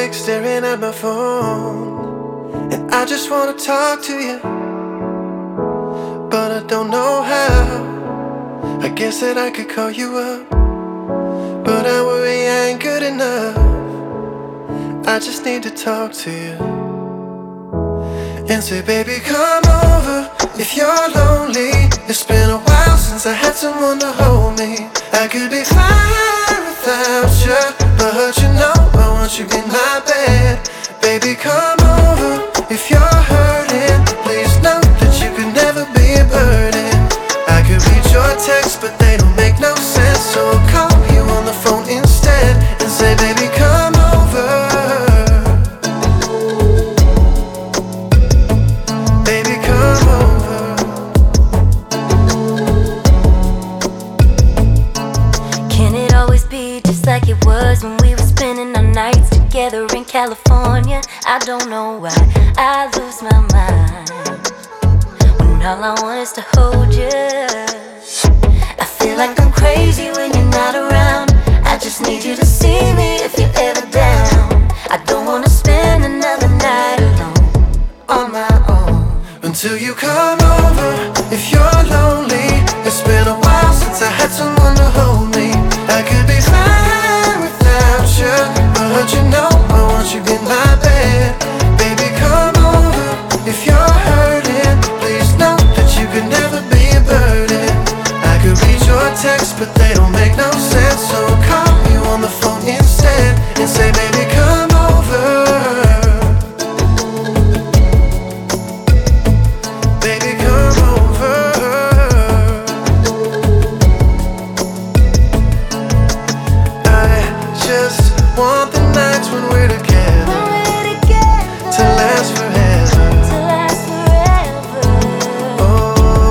awake staring at my phone, and I just wanna talk to you, but I don't know how. I guess that I could call you up, but I worry I ain't good enough. I just need to talk to you and say, baby, come over if you're lonely. It's been a while since I had someone to hold me. I could be fine without you, but you know I want you in my bed. Baby, come over if you're hurting. Please know that you could never be a burden. I could read your texts, but they don't make no sense, so I'll call you on the phone instead and say, baby, come over. Baby, come over. Can it always be just like it was when we were spending our nights together in California? I don't know why I lose my mind when all I want is to hold you. I feel like I'm crazy when you're not around. I just need you to see me if you're ever down. I don't wanna spend another night alone on my own. Until you come over, if you're lonely. It's been a while since I had someone to hold me. I could be fine without you, but you know I want you in my bed. Baby, come over if you're hurting. Please know that you could never be a burden. I could read your texts, but they don't make no sense, so I'll call you on the phone instead and say, baby, come over. Baby, come over. I just want the nights when we're together to last forever. Oh,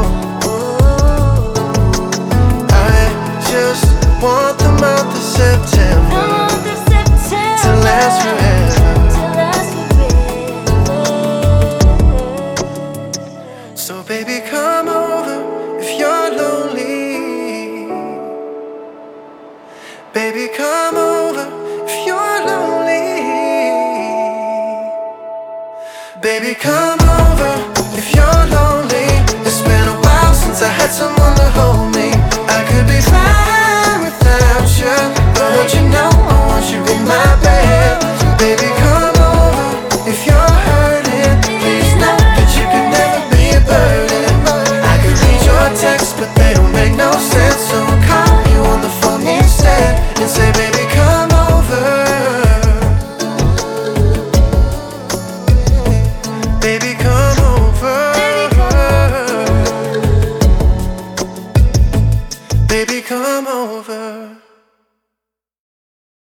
I just want the month of September to last forever. So baby, come over if you're lonely. Baby, come over if you're lonely. Baby, come over if you're lonely. It's been a while since I had someone to hold me. I could be fine without you, but you know I want you in my bed. Baby, come over if you're hurting. Please know that you could never be a burden. I could read your texts, but they don't make no sense, so I'll call you on the phone instead and say, baby, come over. Baby, come over. Baby, come over.